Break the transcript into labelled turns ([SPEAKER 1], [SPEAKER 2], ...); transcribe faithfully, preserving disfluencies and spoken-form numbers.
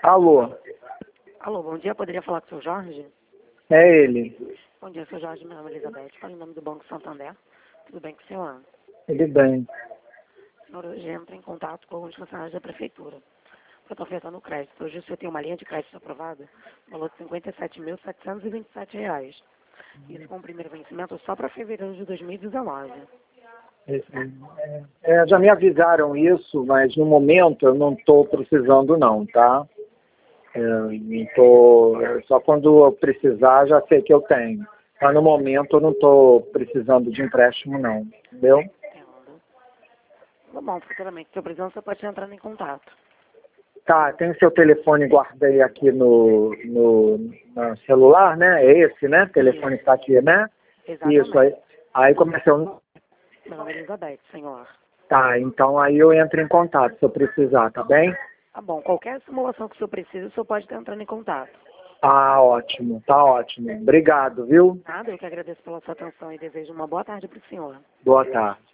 [SPEAKER 1] Alô,
[SPEAKER 2] Alô, bom dia. Poderia falar com o seu Jorge?
[SPEAKER 1] é ele.
[SPEAKER 2] Bom dia, seu Jorge. Meu nome é Elizabeth. Falo em nome do Banco Santander. Tudo bem com o senhor?
[SPEAKER 1] Ele bem.
[SPEAKER 2] O senhor hoje entra em contato com alguns funcionários da prefeitura para estar ofertando crédito. Hoje o senhor tem uma linha de crédito aprovada, no valor de cinquenta e sete mil, setecentos e vinte e sete reais. Isso com o primeiro vencimento só para fevereiro de dois mil e dezenove.
[SPEAKER 1] Esse- é, é, já me avisaram isso, mas no momento eu não estou precisando não, tá? É, não tô, só quando eu precisar já sei que eu tenho. Mas no momento eu não estou precisando de empréstimo não, entendeu?
[SPEAKER 2] Entendo. Tá bom, futuramente, se eu precisar, você pode entrar em contato.
[SPEAKER 1] Tá, tem seu telefone, guardei aqui no, no, no celular, né? É esse, né? O telefone está aqui, né?
[SPEAKER 2] Exatamente.
[SPEAKER 1] Isso, aí, aí começou.
[SPEAKER 2] Meu nome é Elizabeth, senhor.
[SPEAKER 1] Tá, então aí eu entro em contato se eu precisar, tá bem?
[SPEAKER 2] Tá bom, qualquer simulação que o senhor precise, o senhor pode estar entrando em contato.
[SPEAKER 1] Ah, ótimo, tá ótimo. Obrigado, viu?
[SPEAKER 2] Nada, eu que agradeço pela sua atenção e desejo uma boa tarde para o senhor.
[SPEAKER 1] Boa tarde.